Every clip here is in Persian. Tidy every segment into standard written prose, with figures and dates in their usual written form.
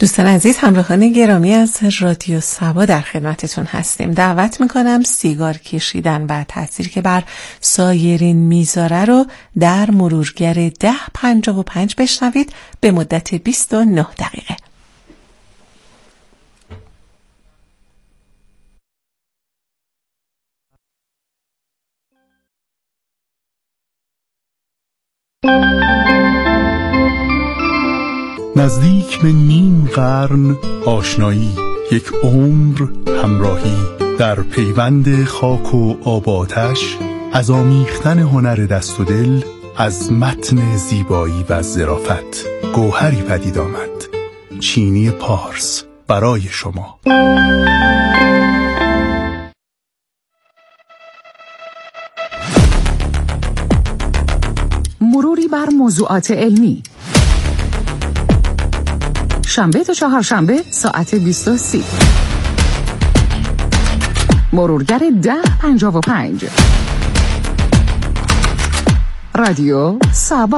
دوستان عزیز، همراهان گرامی از رادیو صبا در خدمتتون هستیم. دعوت میکنم سیگار کشیدن و تأثیری که بر سایرین میذاره رو در مرورگر 1055 بشنوید به مدت 29 دقیقه. نزدیک به نیم قرن آشنایی، یک عمر همراهی، در پیوند خاک و آب آتش، از آمیختن هنر دست و دل، از متن زیبایی و ظرافت گوهری پدید آمد. چینی پارس برای شما. مروری بر موضوعات علمی، شنبه تا چهارشنبه ساعت 20:30. مرورگر 1055 رادیو صبا.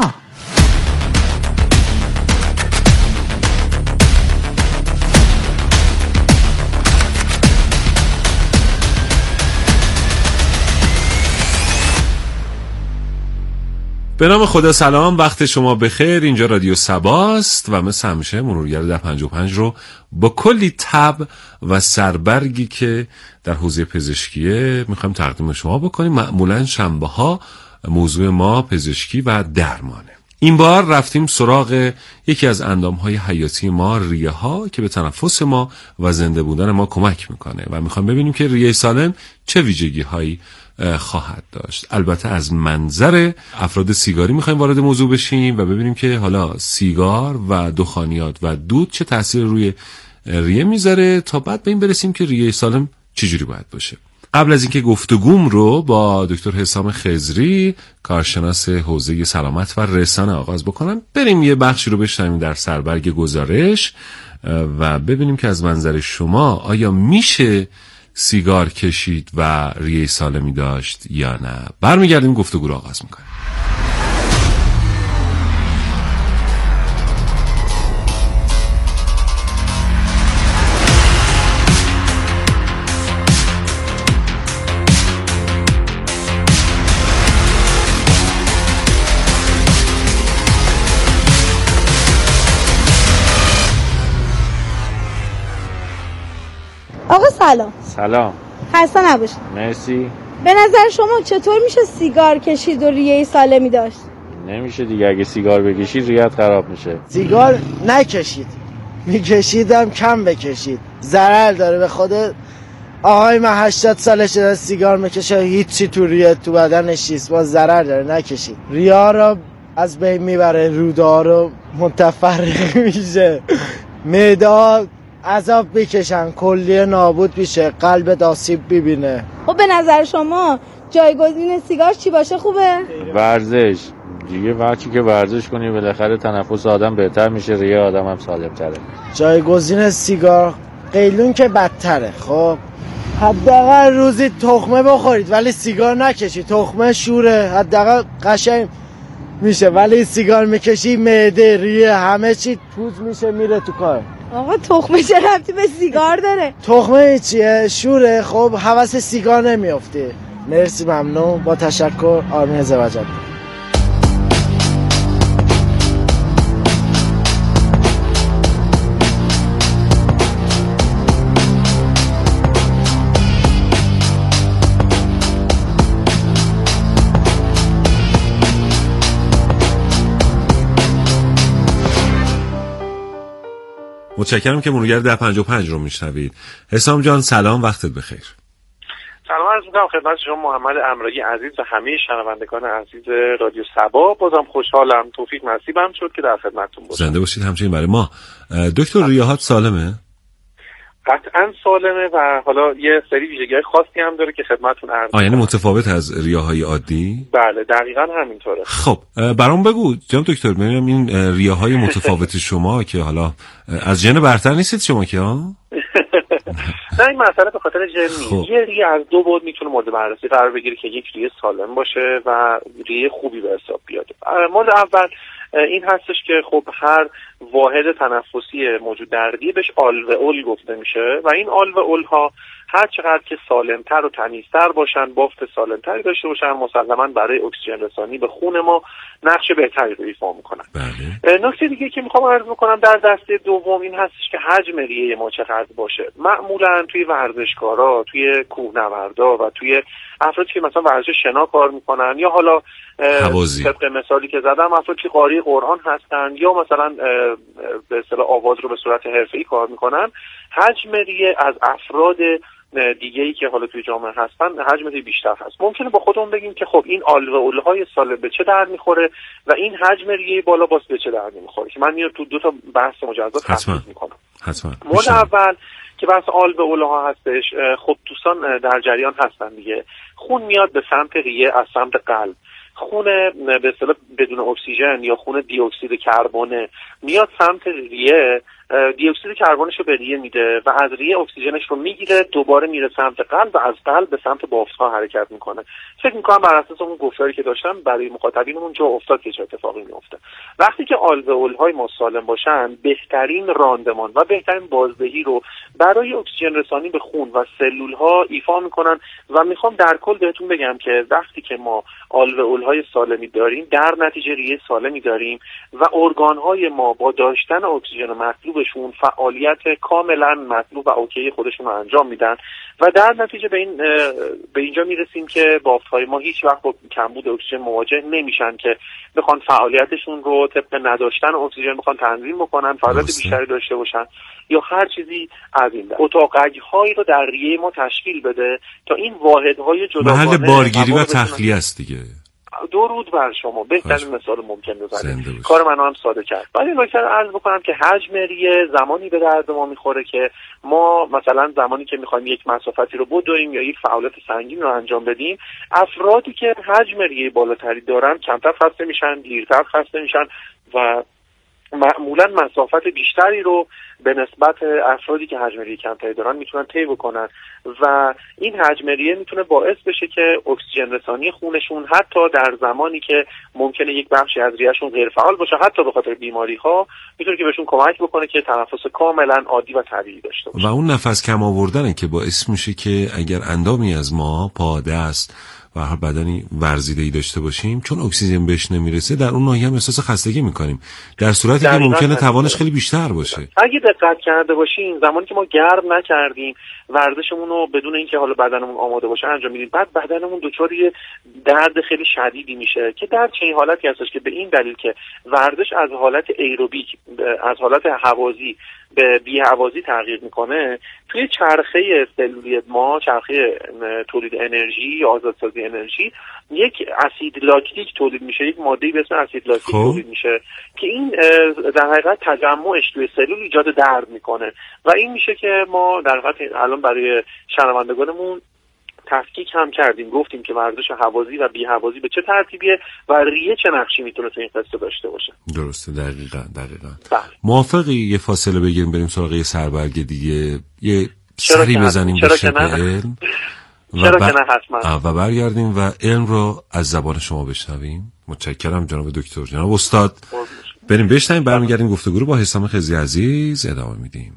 به نام خدا سلام، وقت شما بخیر. اینجا رادیو صباست و مثل همیشه مرورگر 1055 رو با کلی تب و سربرگی که در حوزه پزشکیه میخوایم تقدیم شما بکنیم. معمولا شنبه ها موضوع ما پزشکی و درمانه. این بار رفتیم سراغ یکی از اندامهای حیاتی ما، ریه ها، که به تنفس ما و زنده بودن ما کمک میکنه و میخوایم ببینیم که ریه سالم چه ویژگی هایی خواهد داشت. البته از منظر افراد سیگاری میخوایم وارد موضوع بشیم و ببینیم که حالا سیگار و دخانیات و دود چه تأثیر روی ریه میذاره تا بعد به این برسیم که ریه سالم چجوری باید باشه. قبل از اینکه گفتگوم رو با دکتر حسام خضری، کارشناس حوزه سلامت و رسانه آغاز بکنم، بریم یه بخشی رو بشنویم در سربرگ گزارش و ببینیم که از منظر شما آیا میشه سیگار کشید و ریه سالمی داشت یا نه. برمیگردیم گفتگو رو آغاز میکنیم. آقا سلام. سلام. خسته نباشید. مرسی. به نظر شما چطور میشه سیگار کشید و ریه سالمی داشت؟ نمیشه دیگه، اگه سیگار بکشید ریه‌ات خراب میشه. سیگار نکشید، میکشیدم کم بکشید، ضرر داره. به خود آقای من 80 سالشه داره سیگار میکشه، هیچی تو ریه تو بدنش نیست، با ضرر داره، نکشید. ریه رو از بین میبره، روده رو متفرق میشه، معده عذاب بکشن، کلیه نابود میشه، قلب آسیب ببینه. خب به نظر شما جایگزین سیگار چی باشه خوبه؟ ورزش دیگه، وقتی که ورزش کنی بالاخره تنفس آدم بهتر میشه، ریه آدم هم سالم تره. جایگزین سیگار قیلون که بدتره. خب حداقل روزی تخمه بخورید ولی سیگار نکشید. تخمه شوره، حداقل قشنگ میشه، ولی سیگار میکشی معده، ریه، همه چی پوز میشه، میره تو کار. آقا تخمه چه ربطی به سیگار داره؟ تخمه چیه؟ شوره. خب هوس سیگار نمیافته. مرسی، ممنون، با تشکر. آرمین زوجت. متشکرم که مرورگر 1055 رو میشنوید. حسام جان سلام، وقتت بخیر. سلام عرض می‌کنم خدمت شما محمد امرایی عزیز و همه شنوندگان عزیز رادیو صبا. بازم خوشحالم، توفیق نصیبم شد که در خدمتتون باشم. زنده باشید همچنین برای ما. دکتر ریه‌هات سالمه؟ قطعاً سالمه و حالا یه سری ویژگی‌های خاصی هم داره که خدمتتون عرض می‌کنم. یعنی متفاوت از ریه‌های عادی؟ بله دقیقاً همینطوره. خب برام بگو جناب دکتر، ببینم این ریه‌های متفاوت شما که حالا از ژن برتر نیستید شما که ها؟ نه این مسئله به خاطر ژن نیست. یه ریه از دو بعد میتونه مورد بررسی قرار بگیره که یک ریه سالم باشه و ریه خوبی به حساب بیاد. مورد اول این هستش که خب هر واحد تنفسی موجود در ریه بهش آلوئول گفته میشه و این آلوئول ها هر چقدر که سالمتر و تمیزتر باشن، بافت سالمتری داشته باشن، مسلماً برای اکسیژن رسانی به خون ما نقش بهتری رو ایفا میکنن. نکته دیگه که میخوام عرض بکنم در دسته دوم این هستش که حجم ریه ما چقدر باشه. معمولاً توی ورزشکارا، توی کوهنوردا و توی افرادی که مثلا ورزش شنا کار میکنن یا حالا طبق مثالی که زدم افرادی که قاری قرآن هستن یا مثلا به اصطلاح آواز رو به صورت حرفه‌ای کار میکنن، حجم ریه از افراد دیگه‌ای که حالا توی جامعه هستن حجم ریه بیشتر هست. ممکنه با خودمون بگیم که خب این آلوئول‌های سالم به چه درد میخوره و این حجم ریه بالا باز به چه درد میخوره که من میاد تو دو تا بحث مجزا تفصیل میکنم. مورد اول که بحث آلوئول‌ها هستش، خب دوستان در جریان هستن دیگه. خون میاد به سمت ریه از سمت قلب. خون به اصطلاح بدون اکسیژن یا خون دی اکسید کربن میاد سمت ریه، دی اکسید کربنش رو به ریه میده و از ریه اکسیژنش رو میگیره، دوباره میره سمت قلب و از قلب به سمت بافت‌ها حرکت میکنه. فکر میکنم بر اساس اون گفتاری که داشتم برای مخاطبینمون جا افتاد که چه اتفاقی میفته. وقتی که آلوئول‌های ما سالم باشن، بهترین راندمان و بهترین بازدهی رو برای اکسیژن رسانی به خون و سلول‌ها ایفا میکنن و میخوام در کل بهتون بگم که وقتی که ما آلوئول‌های سالمی داریم، در نتیجه ریه سالمی داریم و ارگان‌های ما با داشتن اکسیژن مطلوبشون فعالیت کاملا مطلوب و اوکی خودشون رو انجام میدن و در نتیجه به اینجا میرسیم که بافت‌های ما هیچ وقت با کمبود اکسیژن مواجه نمیشن که بخوان فعالیتشون رو طبق نداشتن اکسیژن بخوان تنظیم بکنن، فعالیت بیشتری داشته باشن یا هر چیزی از این دست. اتاقک‌هایی رو در ریه ما تشکیل بده تا این واحدهای جداگانه محل بارگیری و تخلیه است دیگه. درود بر شما، بهترین مثال ممکن بزنید. کار منو هم ساده کرد. ولی نکته رو عرض بکنم که حجم ریه زمانی به درد ما میخوره که ما مثلا زمانی که میخوایم یک مسافتی رو بدویم یا یک فعالیت سنگین رو انجام بدیم، افرادی که حجم ریه بالاتری دارن کمتر خسته میشن، دیرتر خسته میشن و معمولا مسافت بیشتری رو به نسبت افرادی که حجم ریه کمتری دارن میتونن طی بکنن و این حجم ریه میتونه باعث بشه که اکسیژن رسانی خونشون حتی در زمانی که ممکنه یک بخشی از ریهشون غیر فعال باشه، حتی به خاطر بیماری ها، میتونه که بهشون کمک بکنه که تنفس کاملا عادی و طبیعی داشته باشه. و اون نفس کم آوردنه که باعث میشه که اگر اندامی از ما پا، دست و هر بدنی ورزیده‌ای داشته باشیم، چون اکسیژن بهش نمیرسه در اون ناحیه هم احساس خستگی میکنیم، در صورتی که ممکنه توانش خیلی بیشتر باشه. اگه دقت کرده باشین زمانی که ما گرم نکردیم ورزشمون رو بدون اینکه حالا بدنمون آماده باشه انجام میدیم، بعد بدنمون دچار یه درد خیلی شدیدی میشه که در چه حالتی هستش که به این دلیل که ورزش از حالت ایروبیک، از حالت هوازی به بی‌هوازی تغییر میکنه، توی چرخه سلولی ما، چرخه تولید انرژی یا آزادسازی انرژی، یک اسید لاکتیک تولید میشه، یک ماده‌ای به اسم اسید لاکتیک تولید میشه که این در حقیقت تجمعش توی سلول ایجاد درد میکنه و این میشه که ما در حقیقت الان برای شنوندگانمون تفکیک هم کردیم، گفتیم که ورزش هوازی و بی‌هوازی به چه ترتیبیه و ریه چه نقشی میتونه تو این قصه داشته باشه. درسته، دقیقاً. موافقی یه فاصله بگیریم بریم سراغ یه سربرگ دیگه، یه سری بزنیم به شبه علم و برگردیم و علم رو از زبان شما بشنویم. متشکرم جناب دکتر. جناب استاد بریم بشنویم، برمیگردیم گفتگو رو با حسام خزی عزیز ادامه میدیم.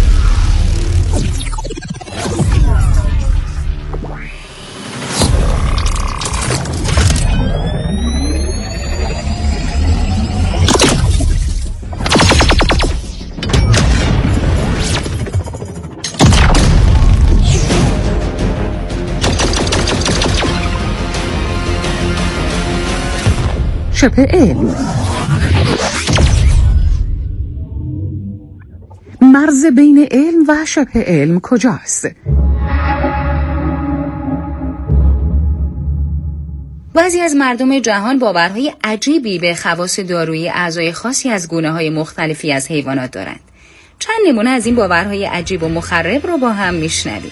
شبه علم. مرز بین علم و شبه علم کجاست؟ بعضی از مردم جهان باورهای عجیبی به خواص دارویی اعضای خاصی از گونه‌های مختلفی از حیوانات دارند. چند نمونه از این باورهای عجیب و مخرب رو با هم میشنویم.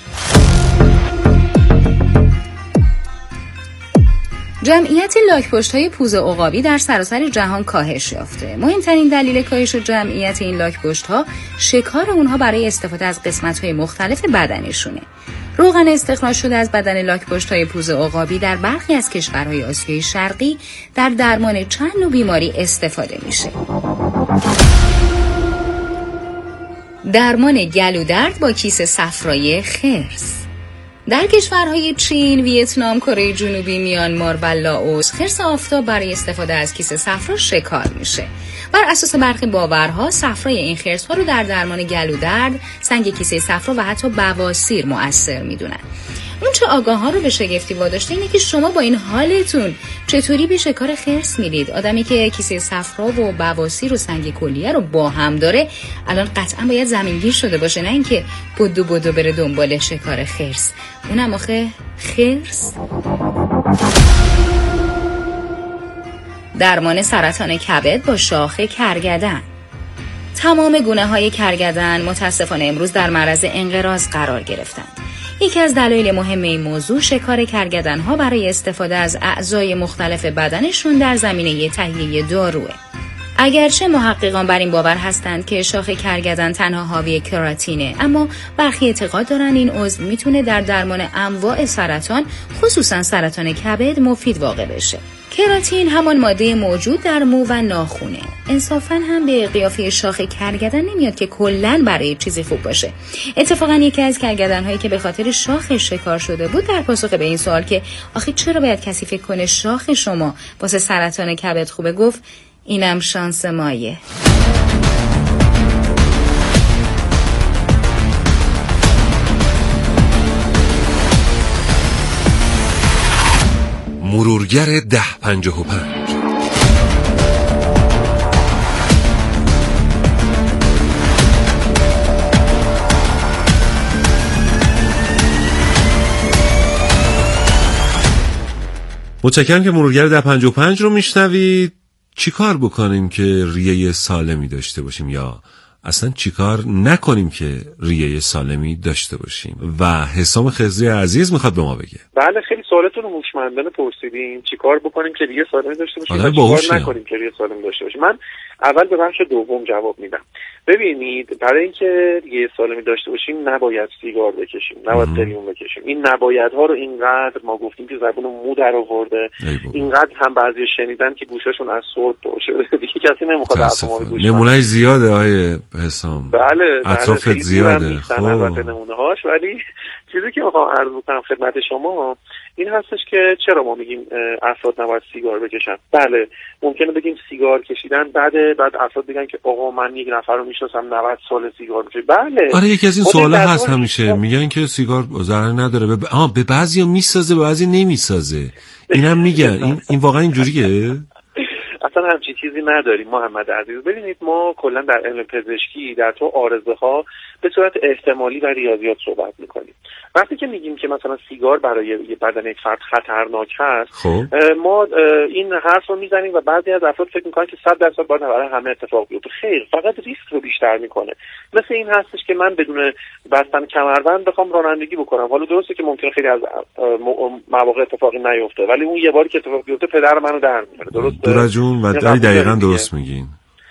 جمعیت لاک‌پشت‌های پوز عقابی در سراسر جهان کاهش یافته. مهمترین دلیل کاهش جمعیت این لاک‌پشت‌ها شکار اونها برای استفاده از قسمت‌های مختلف بدنشونه. روغن استخراج شده از بدن لاک‌پشت‌های پوز عقابی در برخی از کشورهای آسیای شرقی در درمان چند نوع بیماری استفاده میشه. درمان گلودرد با کیسه صفرایی خرس. در کشورهای چین، ویتنام، کره جنوبی، میانمار و لاوس خرس آفتاب برای استفاده از کیسه صفرا شکار میشه. بر اساس برخی باورها صفرای این خرس‌ها رو در درمان گلودرد، سنگ کیسه صفرا و حتی بواسیر مؤثر میدونن. اون چه آگاهان رو به شگفتی واداشته اینه که شما با این حالتون چطوری به شکار خرس میرید؟ آدمی که کیسه صفرا و بواسیر و سنگ کلیه رو با هم داره الان قطعا باید زمینگیر شده باشه، نه اینکه بدو بره دنبال شکار خرس. اونم آخه خرس. درمان سرطان کبد با شاخ کرگدن. تمام گونه‌های کرگدن متاسفانه امروز در معرض انقراض قرار گرفتند. یکی از دلایل مهم این موضوع شکار کرگدن‌ها برای استفاده از اعضای مختلف بدنشون در زمینه تهیه داروه. اگرچه محققان بر این باور هستند که شاخ کرگدن تنها حاوی کراتینه، اما برخی اعتقاد دارن این عضو میتونه در درمان انواع سرطان، خصوصا سرطان کبد، مفید واقع بشه. کراتین همان ماده موجود در مو و ناخونه. انصافاً هم به قیافه شاخ کرگدن نمیاد که کلاً برای چیزی خوب باشه. اتفاقاً یکی از کرگدن‌هایی که به خاطر شاخش شکار شده بود در پاسخ به این سوال که آخه چرا باید کسی فکر کنه شاخ شما واسه سرطان کبد خوبه، گفت اینم شانس مایه. مرورگر 1055. متشکرم که مرورگر 1055 رو میشنوید. چی کار بکنیم که ریه سالمی داشته باشیم یا اصلا چیکار نکنیم که ریه سالمی داشته باشیم؟ و حسام خضری عزیز میخواد به ما بگه. بله، خیلی سوالتون رو هوشمندانه پرسیدین. چیکار بکنیم که ریه سالمی داشته باشیم و چیکار نکنیم که ریه سالمی داشته باشیم؟ من اول به بخش دوم جواب میدم. ببینید، برای اینکه ریه سالمی داشته باشیم نباید سیگار بکشیم، نباید قلیون بکشیم. این نبایدها رو اینقدر ما گفتیم که زبون مو در آورده، اینقدر هم بعضی شنیدن که گوشاشون از سرد پر شده. دیگه کسی نمیخواد حرف ما رو گوش کنه. نمونه‌اش زیاده آیه حسام. بله، اطرافت زیاده. خب البته نمونه‌هاش، ولی چیزی که میخوام عرض کنم خدمت شما این هستش که چرا ما میگیم افراد نباید سیگار بکشن. بله، ممکنه بگیم سیگار کشیدن بده، بعد افراد بگن که آقا من یک نفر رو میشناسم 90 سال سیگار میکشه. بله، آره، یکی از این سوالا هست همیشه، میگن که سیگار ضرر نداره، به بعضیا میسازه به بعضی نمیسازه. اینم میگن این واقعا اینجوریه؟ اصلا همچین چیزی نداریم محمد عزیز. ببینید، ما کلا در علم پزشکی در تو عارضه ها به صورت احتمالی و ریاضیات صحبت میکنیم. وقتی که میگیم که مثلا سیگار برای بدن یک فرد خطرناک هست، ما این حرف رو میزنیم و بعضی از افراد فکر میکنن که 100% باید برای همه اتفاق بیفته. خیر، فقط ریسک رو بیشتر میکنه. مثل این هستش که من بدون بستن کمربند بخوام رانندگی بکنم. حالا درسته که ممکنه خیلی از مواقع اتفاقی نیفته، ولی اون یه باری که اتفاق بیفته پدر منو در میاره. درسته و دقیقاً درست میگین.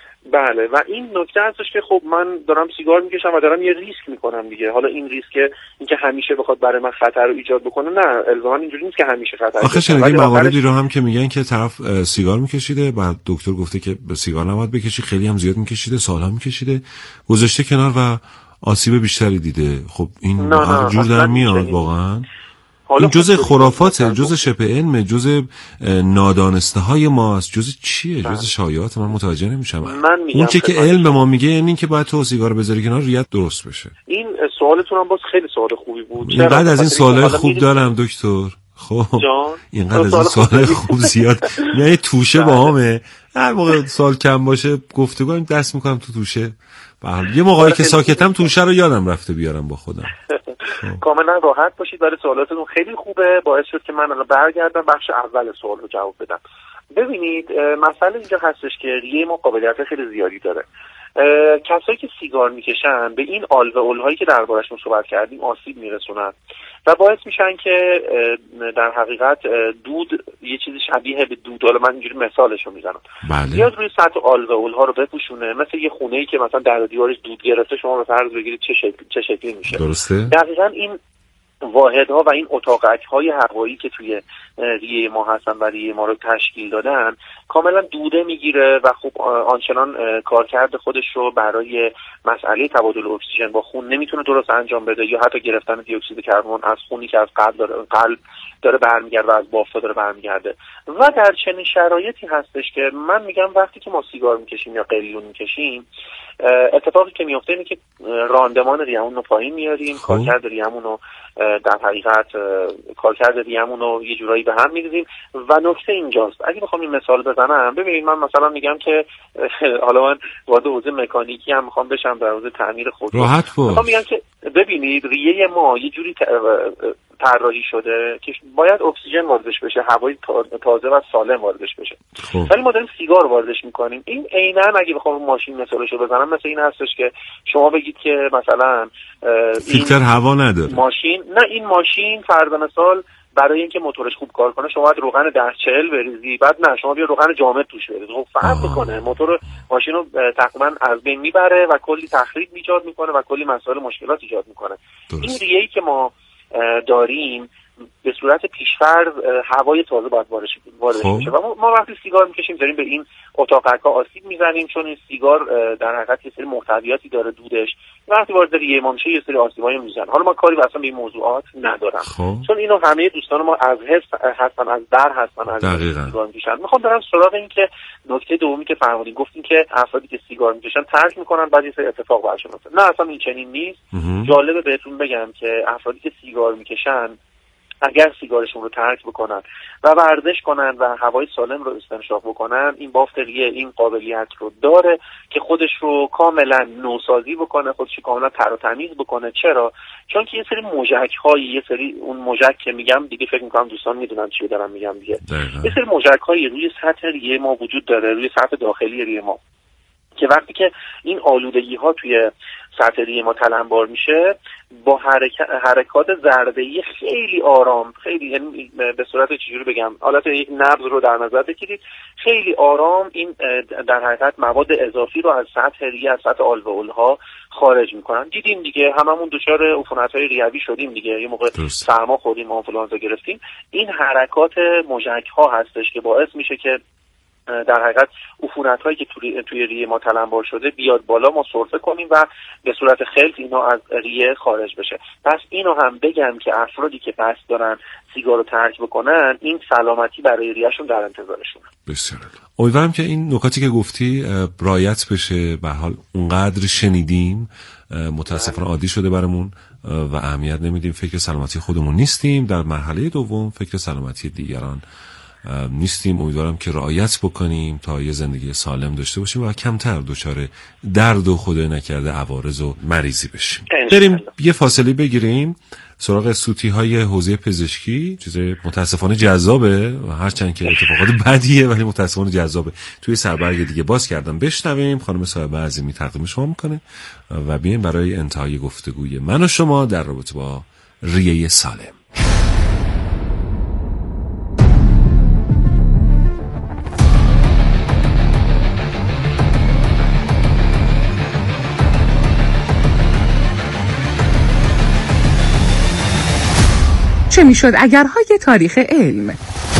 بله، و این نکته هستش که خب من دارم سیگار میکشم و دارم یه ریسک میکنم دیگه. حالا این ریسک اینکه همیشه بخواد برای من خطر رو ایجاد بکنه، نه، الزاما اینجوری نیست که همیشه خطر. آخه شنیدیم مواردی رو هم که میگن که طرف سیگار میکشیده، بعد دکتر گفته که سیگار نباید بکشی، خیلی هم زیاد میکشیده، سالها میکشیده، گذاشته کنار و آسیب بیشتری دیده. خب این جور در میاد واقعا. این جزء خرافاته، جزء شبه علمه، جزء نادانسته های ماست، جزء چیه؟ جزء شایعات. من متوجه نمیشم. اون چه که علم به ما میگه این که باید تو سیگار بذاری کنار، ریت درست بشه. این سوالتون هم باز خیلی سوال خوبی بود. بعد از این سوالای خوب دارم دکتر. خب اینقدر از این سوالای خوب زیاد، یعنی توشه باهامه. هر موقع سوال کم باشه گفتگو دست میکنم تو توشه. یه موقعی که ساکتم توشه رو یادم رفته بیارم با خودم. کاملا راحت باشید، برای سوالاتتون خیلی خوبه. باعث شد که من الان برگردم بخش اول سوال رو جواب بدم. ببینید، مسئله اینجا هستش که ریه ما قابلیت خیلی زیادی داره. کسایی که سیگار میکشن به این آلوئول هایی که دربارشون صحبت کردیم آسیب میرسونن و باعث میشن که در حقیقت دود، یه چیزی شبیه به دود، حالا من اینجوری مثالشو میزنم، بیاد روی سطح آلوئول ها رو بپوشونه، مثل یه خونه‌ای که مثلا در دیوارش دود گرفته، شما به فرض بگیرید چه شکلی میشه. درسته؟ دقیقاً این واحدها و این اتاقک‌های هوایی که توی ریه ما هستن و ریه ما رو تشکیل دادن کاملا دوده میگیره و خب آنچنان کارکرد خودش رو برای مسئله تبادل اکسیژن با خون نمیتونه درست انجام بده یا حتی گرفتن دی اکسید کربن از خونی که از قلب داره برمیگرده و از بافتا داره برمیگرده. و در چنین شرایطی هستش که من میگم وقتی که ما سیگار میکشیم یا قلیون میکشیم اتفاقی که میفته اینه که راندمان ریه‌مون رو پایین میاریم، کارکرد ریه‌مون رو در حقیقت کارکرد ریه‌مون رو یه جورایی به هم می‌ریزیم. و نکته اینجاست، اگه بخوام این مثال بزنم، ببینید من مثلا میگم که حالا من وارد حوزه مکانیکی هم میخوام بشم، در حوزه تعمیر خودرو میخوام میگم که ببینید ریه ما یه جوری طراحی شده که باید اکسیژن واردش بشه، هوای تازه و سالم واردش بشه. ولی ما داریم سیگار واردش میکنیم. این عیناً اگه بخوام ماشین مثالشو بزنم مثل این هستش که شما بگید که مثلا فیلتر هوا نداره ماشین، نه این ماشین فرض مثال برای اینکه موتورش خوب کار کنه شما باید روغن 1040 بریزی، بعد نه شما بیا روغن جامد توش بریزی. خب فرق میکنه، موتور ماشین رو تقریبا از بین میبره و کلی تخریب ایجاد میکنه و کلی مسائل مشکلات ایجاد میکنه. این ریه‌ای که ما داریم به صورت پیش‌فرض هوای تازه باید وارد بشه و ما وقتی سیگار میکشیم داریم به این اتاقک‌ها آسیب میزنیم، چون این سیگار در حقیقت یه سری محتویاتی داره دودش، وقتی وارد ریه ما میشه یه سری آسیب‌های میزنه. حالا ما کاری اصلا به این موضوعات ندارم چون اینو همه دوستان ما از حس هستن، از در هستن، از سیگار میکشن. میخوام برم سراغ این که نکته دومی که فرمودین، گفتین که افرادی که سیگار میکشن ترک میکنن بعد یه سری اتفاق براشون میفته. نه اصلا این چنین نیست. جالبه بهتون بگم که افرادی که سیگار میکشن اگر سیگارشون رو ترک بکنن و ورزش کنن و هوای سالم رو استنشاق بکنن، این بافت ریه این قابلیت رو داره که خودش رو کاملا نوسازی بکنه، خودش رو کاملا تر و تمیز بکنه. چرا؟ چون که یه سری موژک‌هایی، یه سری اون موژک که میگم دیگه فکر می‌کنم دوستان میدونن چی دارم میگم دیگه، یه سری موژک‌هایی روی سطح ریه ما وجود داره، روی سطح داخلی ریه ما، که وقتی که این آلودگی‌ها توی سطح ریه ما تلمبار میشه با حرکات ضربه‌ای خیلی آرام، خیلی یعنی به صورت چجوری بگم، حالت یک نبض رو در نظر بگیرید، خیلی آرام این در حقیقت مواد اضافی رو از سطح ریه، از سطح آلوئول‌ها خارج میکنن. دیدیم دیگه هممون دچار عفونت‌های ریوی شدیم دیگه، یه موقع سرما خوردیم، آنفولانزا گرفتیم. این حرکات موژک‌ها هستش که باعث میشه که در حقیقت عفونت‌هایی که توی ریه ما تلمبار شده بیاد بالا، ما سرفه کنیم و به صورت خلط اینا از ریه خارج بشه. پس اینو هم بگم که افرادی که قصد دارن سیگار رو ترک بکنن، این سلامتی برای ریه‌شون در انتظارشونه. بسیار امیدوارم که این نکاتی که گفتی رعایت بشه. به حال اونقدر شنیدیم، متاسفانه عادی شده برامون و اهمیت نمیدیم، فکر سلامتی خودمون نیستیم، در مرحله دوم فکر سلامتی دیگران نیستیم. امیدوارم که رعایت بکنیم تا یه زندگی سالم داشته باشیم و کمتر دچار درد و خدای نکرده عوارض و مریضی بشیم. بریم یه فاصله بگیریم سراغ سوتی‌های حوزه پزشکی. چیز متاسفانه جذابه و هرچند که اتفاقات بدیه ولی متاسفانه جذابه. توی سربرگ دیگه باز کردم، بشنویم خانم صاحبه عظیمی تقدیم شما میکنه و بیایم برای انتهای گفتگوی من و شما در رابطه با ریه سالم. چه میشد اگرهای تاریخ علم؟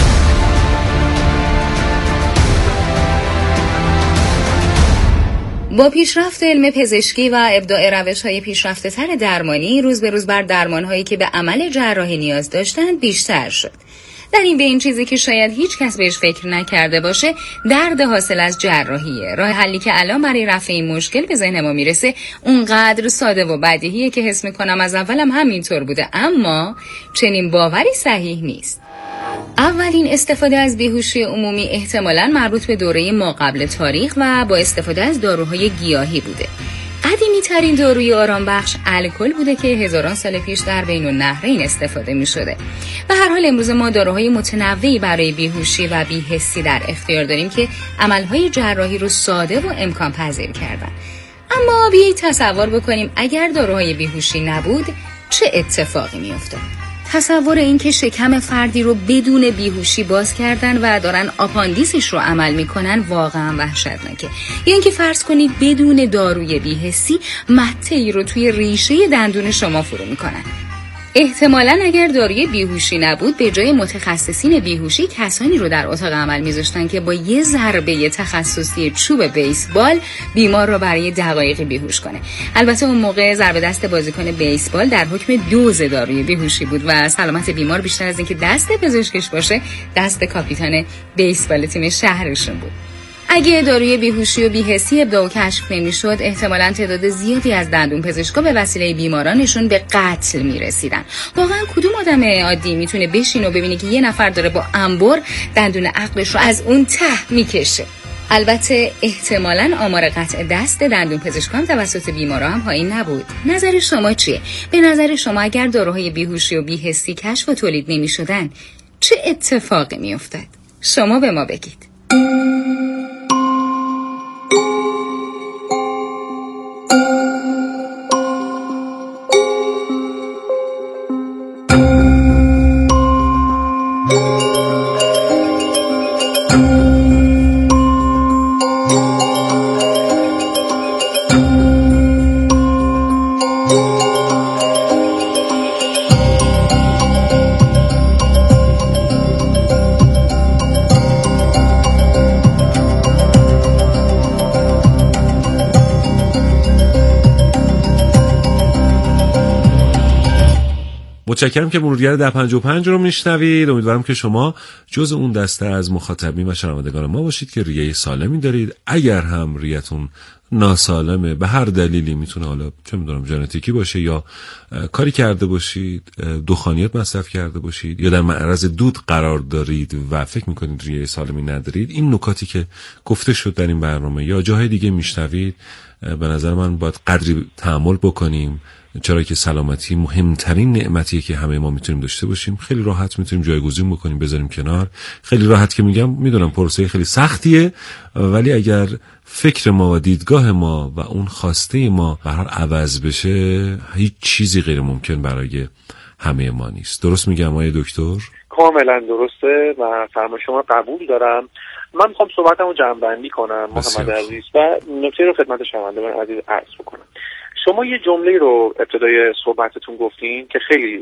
با پیشرفت علم پزشکی و ابداع روش‌های پیشرفته‌تر درمانی، روز به روز بر درمان‌هایی که به عمل جراحی نیاز داشتند بیشتر شد. در این بین چیزی که شاید هیچ کس بهش فکر نکرده باشه، درد حاصل از جراحیه. راه حلی که الان برای رفع این مشکل به ذهن ما میرسه اونقدر ساده و بدیهیه که حس میکنم از اولم همینطور بوده، اما چنین باوری صحیح نیست. اولین استفاده از بیهوشی عمومی احتمالاً مربوط به دوره ما قبل تاریخ و با استفاده از داروهای گیاهی بوده. قدیمی ترین داروی آرام بخش الکل بوده که هزاران سال پیش در بین النهرین استفاده می شده. به هر حال امروز ما داروهای متنوعی برای بیهوشی و بی‌حسی در اختیار داریم که عملهای جراحی رو ساده و امکان پذیر کردن. اما بیایید تصور بکنیم اگر داروهای بیهوشی نبود چه اتفاقی می افتاد؟ تصور این که شکم فردی رو بدون بیهوشی باز کردن و دارن آپاندیسش رو عمل میکنن واقعا وحشتناکه. یا اینکه فرض کنید بدون داروی بی‌حسی مته ای رو توی ریشه دندون شما فرو میکنن. احتمالاً اگر داروی بیهوشی نبود به جای متخصصین بیهوشی کسانی رو در اتاق عمل میذاشتن که با یه ضربه تخصصی چوب بیسبال بیمار رو برای دقایقی بیهوش کنه. البته اون موقع ضربه دست بازیکن بیسبال در حکم دوز داروی بیهوشی بود و سلامت بیمار بیشتر از اینکه دست پزشکش باشه دست کاپیتان بیسبال تیم شهرشون بود. اگه داروی بیهوشی و بی‌حسی ابداع و کشف نمی‌شد، احتمالاً تعداد زیادی از دندون پزشکا به وسیله بیمارانشون به قتل می‌رسیدن. واقعاً کدوم آدم عادی میتونه بشینه و ببینه که یه نفر داره با انبر دندون عقلش رو از اون ته میکشه؟ البته احتمالاً آمار قطع دست دندون پزشکان توسط بیمارا هم پایین نبود. نظر شما چیه؟ به نظر شما اگر داروهای بیهوشی و بی‌حسی کشف و تولید نمی‌شدن، چه اتفاقی می‌افتاد؟ شما به ما بگید. متشکرم که مرورگر در 55 رو میشنوید. امیدوارم که شما جز اون دسته از مخاطبین و شنوندگان ما باشید که ریه سالمی دارید. اگر هم ریتون ناسالمه به هر دلیلی، میتونه حالا چه میدونم ژنتیکی باشه یا کاری کرده باشید، دخانیات مصرف کرده باشید یا در معرض دود قرار دارید و فکر میکنید ریه سالمی ندارید، این نکاتی که گفته شد در این برنامه یا جاهای دیگه میشنوید، به نظر من باید قدری تأمل بکنیم، چرا که سلامتی مهمترین نعمتیه که همه ما میتونیم داشته باشیم. خیلی راحت میتونیم جایگزین بکنیم، بذاریم کنار. خیلی راحت که میدونم پروسه خیلی سختیه، ولی اگر فکر ما و دیدگاه ما و اون خواسته ما به هر حال عوض بشه، هیچ چیزی غیر ممکن برای همه ما نیست. درست میگم آقای دکتر؟ کاملا درسته و فرمای شما قبول دارم. من میخوام صحبتمو جمع‌بندی کنم محمد عزیز و نکته رو خدمت شنوندگان عزیز عرض بکنم. شما یه جمله رو ابتدای صحبتتون گفتین که خیلی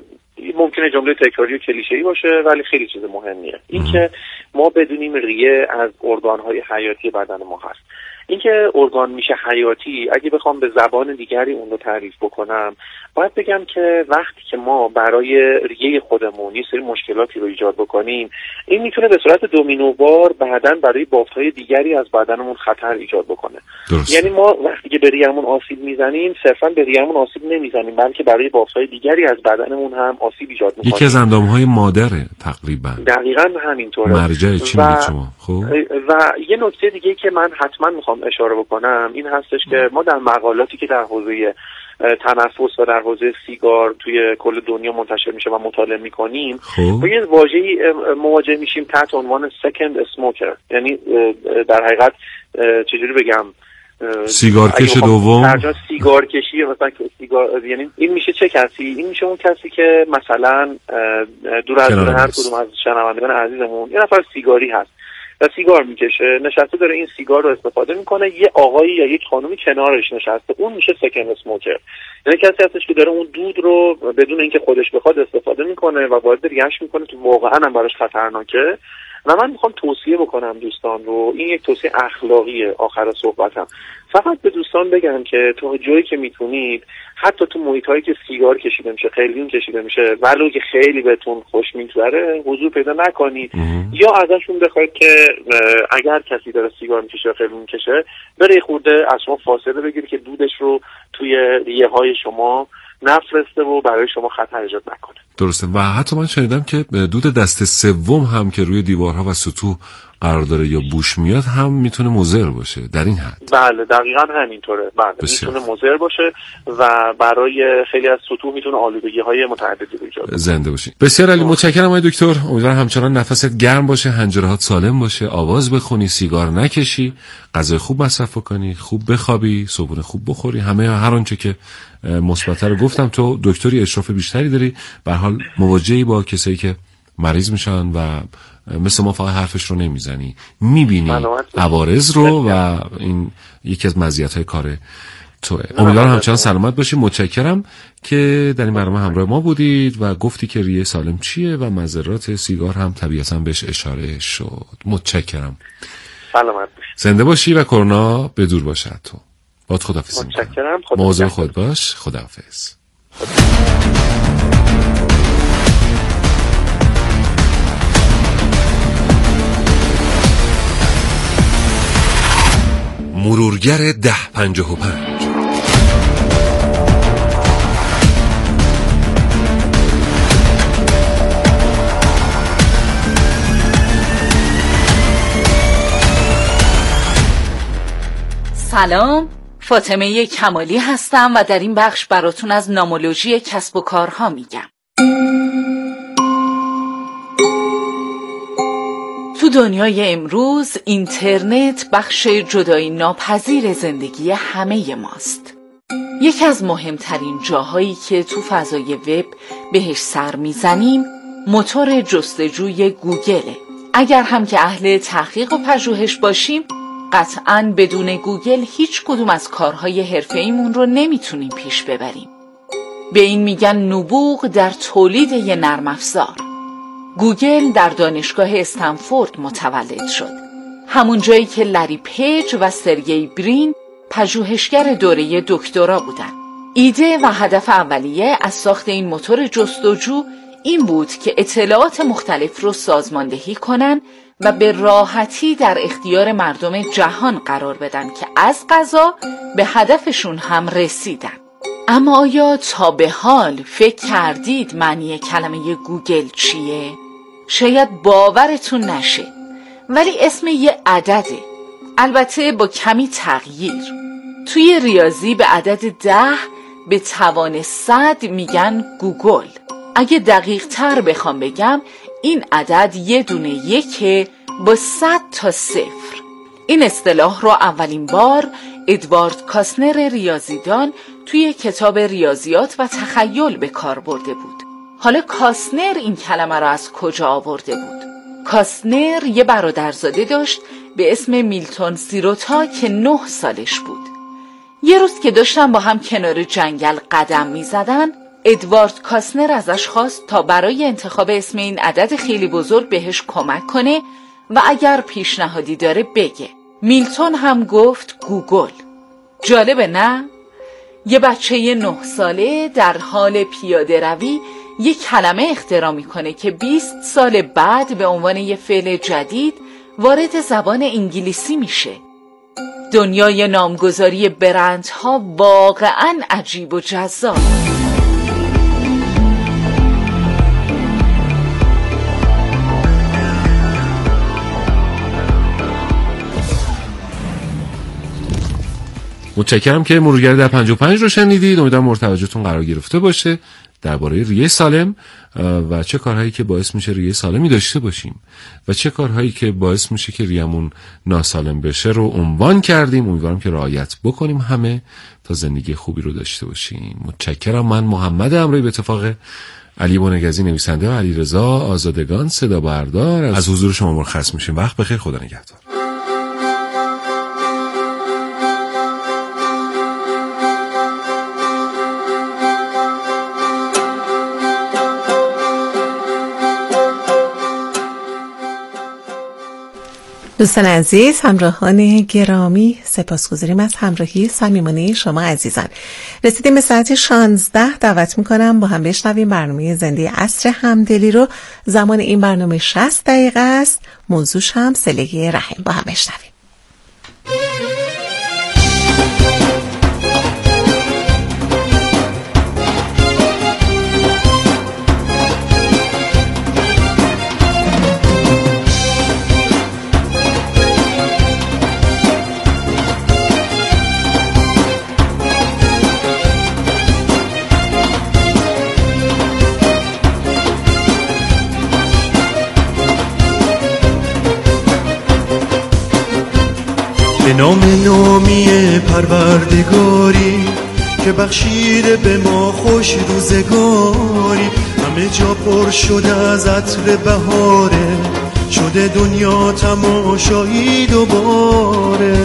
ممکنه جمله تکراری و کلیشه‌ای باشه ولی خیلی چیز مهمیه. این که ما بدونیم ریه از ارگان‌های حیاتی بدن ما هست. اینکه ارگان میشه حیاتی، اگه بخوام به زبان دیگری اون رو تعریف بکنم، باید بگم که وقتی که ما برای ریه خودمون یه سری مشکلاتی رو ایجاد بکنیم، این میتونه به صورت دومینووار بعداً برای بافت‌های دیگری از بدنمون خطر ایجاد بکنه. درست. یعنی ما وقتی که به ریه‌مون آسیب میزنیم، صرفاً به ریه‌مون آسیب نمیزنیم، بلکه برای بافت‌های دیگری از بدنمون هم آسیب ایجاد میکنه. یکی از اندام‌های مادره تقریباً. دقیقاً همینطوره. مرجع چی میگید شما؟ خب و یه نکته دیگه که من حتما میخوام اشاره بکنم این هستش که ما در مقالاتی که در حوزه تنفس و در حوزه سیگار توی کل دنیا منتشر میشه و مطالعه میکنیم، با یه واژه‌ای مواجه میشیم تحت عنوان سکند اسموکر. یعنی در حقیقت چجوری بگم، سیگارکش دوم، سیگارکشی مثلا سیگار، یعنی این میشه چه کسی؟ این میشه اون کسی که مثلا دور از هر کدوم از شنوندگان عزیزمون یه نفر سیگاری هست و سیگار میکشه، نشسته داره این سیگار رو استفاده میکنه، یه آقایی یا یک خانومی کنارش نشسته، اون میشه سکند اسموکر. یعنی کسی هستش که داره اون دود رو بدون اینکه خودش بخواد استفاده میکنه و وارد ریه‌اش میکنه که واقعا هم براش خطرناکه. و من میخوام توصیه بکنم دوستان رو، این یک توصیه اخلاقیه آخر صحبتم، فقط به دوستان بگم که تا جایی که میتونید حتی تو محیط‌هایی که سیگار کشیده میشه، خیلیون کشیده میشه، ولو که خیلی بهتون خوش میگذره، حضور پیدا نکنید یا ازشون بخواید که اگر کسی داره سیگار میکشه یا خیلیون میکشه، بره خورده از شما فاصله بگیره که دودش رو توی ریه‌های شما نفرسته و برای شما خطر ایجاد نکنه. درسته. و حتی من شنیدم که دود دست سوم هم که روی دیوارها و سطوح قرار داره یا بوش میاد هم میتونه مضر باشه در این حد. بله دقیقاً همینطوره. بله میتونه مضر باشه و برای خیلی از سطوح میتونه آلودگی‌های متعددی ایجاد کنه. زنده باشین. بسیار عالی، متشکرم آقای دکتر. امیدوارم همچنان نفست گرم باشه، حنجره‌هات سالم باشه، آواز بخونی، سیگار نکشی، غذای خوب مصرف کنی، خوب بخوابی، صبحونه خوب بخوری، همه هر آنچه که مثبت رو گفتم. تو دکتری اشراف بیشتری داری، به هر حال مواجهی با کسایی که مریض میشن و مثل ما فقط حرفش رو نمیزنی، میبینی عوارض رو و این یکی از مزیت‌های کار توه. امیدوارم همچنان سلامت باشی. متشکرم که در این برنامه همراه ما بودید و گفتی که ریه سالم چیه و مضرات سیگار هم طبیعتاً بهش اشاره شد. متشکرم. سلامت باشی. زنده باشی و کرونا به دور باشد. تو باید خداحافظی میکنم. متشکرم. مواظب خود باش. خداحافظ. مرورگر 1055. سلام، فاطمه کمالی هستم و در این بخش براتون از نامولوژی کسب و کارها میگم. تو دنیای امروز اینترنت بخش جدایی ناپذیر زندگی همه ماست. یکی از مهمترین جاهایی که تو فضای وب بهش سر میزنیم موتور جستجوی گوگله. اگر هم که اهل تحقیق و پژوهش باشیم قطعاً بدون گوگل هیچ کدوم از کارهای حرفه‌ایمون رو نمیتونیم پیش ببریم. به این میگن نبوغ در تولید یه نرم افزار. گوگل در دانشگاه استنفورد متولد شد. همون جایی که لری پیج و سرگئی برین پژوهشگر دوره دکترا بودن. ایده و هدف اولیه از ساخت این موتور جستجو این بود که اطلاعات مختلف رو سازماندهی کنن و به راحتی در اختیار مردم جهان قرار بدن که از قضا به هدفشون هم رسیدن. اما آیا تا به حال فکر کردید معنی کلمه گوگل چیه؟ شاید باورتون نشه، ولی اسم یه عدده، البته با کمی تغییر. توی ریاضی به عدد 10 به توان 100 میگن گوگل. اگه دقیق تر بخوام بگم این عدد یه دونه یکه با 100 تا 0. این اصطلاح رو اولین بار ادوارد کاسنر ریاضیدان توی کتاب ریاضیات و تخیل به کار برده بود. حالا کاسنر این کلمه رو از کجا آورده بود؟ کاسنر یه برادرزاده داشت به اسم میلتون سیروتا که 9 سالش بود. یه روز که داشتن با هم کنار جنگل قدم می زدن، ادوارد کاسنر ازش خواست تا برای انتخاب اسم این عدد خیلی بزرگ بهش کمک کنه و اگر پیشنهادی داره بگه. میلتون هم گفت گوگل. جالبه نه؟ یه بچه 9 ساله در حال پیاده روی یه کلمه اختراع میکنه که 20 سال بعد به عنوان یه فعل جدید وارد زبان انگلیسی میشه. دنیای نامگذاری برندها واقعاً عجیب و جذاب. متشکرم که مرورگر در 55 رو شنیدید. امیدوارم مورد توجهتون قرار گرفته باشه درباره ریه سالم و چه کارهایی که باعث میشه ریه سالمی داشته باشیم و چه کارهایی که باعث میشه که ریمون ناسالم بشه رو عنوان کردیم. امیدوارم که رعایت بکنیم همه تا زندگی خوبی رو داشته باشیم. متشکرم. من محمد امروی به اتفاق علی بنگزی نویسنده و علیرضا آزادگان صدا بردار از حضور شما مرخص میشیم. وقت بخیر. خدا نگهدار. دوستان عزیز، همراهان گرامی، سپاسگزاریم از همراهی صمیمانه شما عزیزان. رسیدیم به ساعت 16. دعوت میکنم با هم بشنویم برنامه زنده عصر همدلی رو. زمان این برنامه 60 دقیقه است. موضوعش هم صله رحم. با هم بشنویم. به نام نامی پروردگاری که بخشیده به ما خوش روزگاری، همه جا پر شده از عطر بهاره، شده دنیا تماشایی دوباره.